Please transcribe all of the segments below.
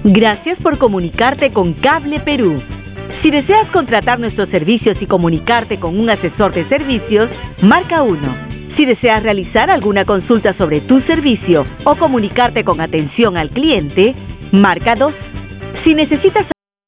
Gracias por comunicarte con Cable Perú. Si deseas contratar nuestros servicios y comunicarte con un asesor de servicios, marca 1. Si deseas realizar alguna consulta sobre tu servicio o comunicarte con atención al cliente, marca 2. Si necesitas...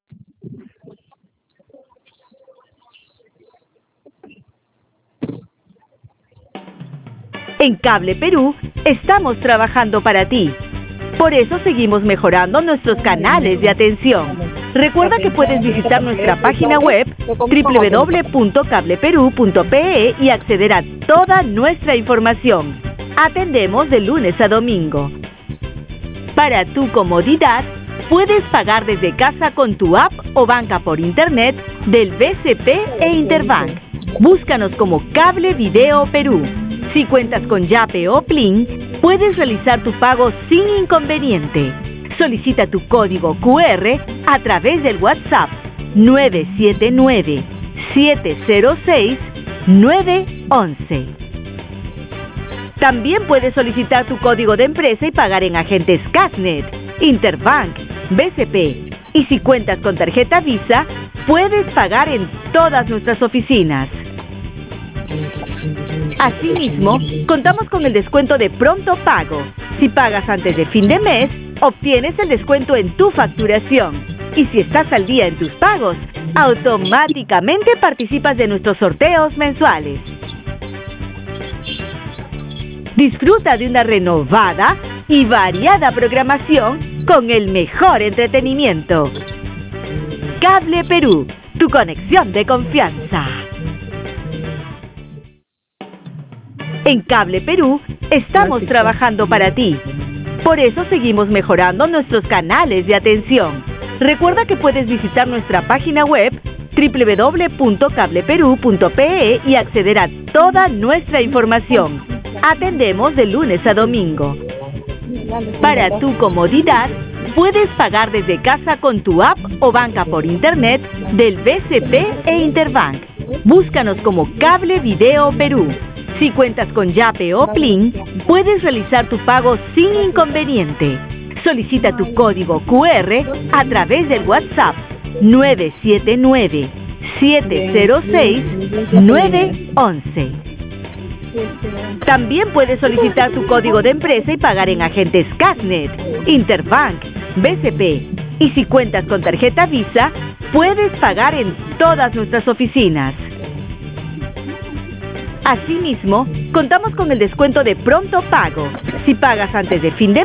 En Cable Perú estamos trabajando para ti. Por eso seguimos mejorando nuestros canales de atención. Recuerda que puedes visitar nuestra página web www.cableperu.pe y acceder a toda nuestra información. Atendemos de lunes a domingo. Para tu comodidad, puedes pagar desde casa con tu app o banca por internet del BCP e Interbank. Búscanos como Cable Video Perú. Si cuentas con Yape o Plin, puedes realizar tu pago sin inconveniente. Solicita tu código QR a través del WhatsApp 979-706-911. También puedes solicitar tu código de empresa y pagar en agentes Casnet, Interbank, BCP. Y si cuentas con tarjeta Visa, puedes pagar en todas nuestras oficinas. Asimismo, contamos con el descuento de pronto pago. Si pagas antes de fin de mes, obtienes el descuento en tu facturación. Y si estás al día en tus pagos, automáticamente participas de nuestros sorteos mensuales. Disfruta de una renovada y variada programación con el mejor entretenimiento. Cable Perú, tu conexión de confianza. En Cable Perú estamos trabajando para ti. Por eso seguimos mejorando nuestros canales de atención. Recuerda que puedes visitar nuestra página web www.cableperu.pe y acceder a toda nuestra información. Atendemos de lunes a domingo. Para tu comodidad, puedes pagar desde casa con tu app o banca por internet del BCP e Interbank. Búscanos como Cable Video Perú. Si cuentas con Yape o Plin, puedes realizar tu pago sin inconveniente. Solicita tu código QR a través del WhatsApp 979-706-911. También puedes solicitar tu código de empresa y pagar en agentes Casnet, Interbank, BCP. Y si cuentas con tarjeta Visa, puedes pagar en todas nuestras oficinas. Asimismo, contamos con el descuento de pronto pago. Si pagas antes de fin de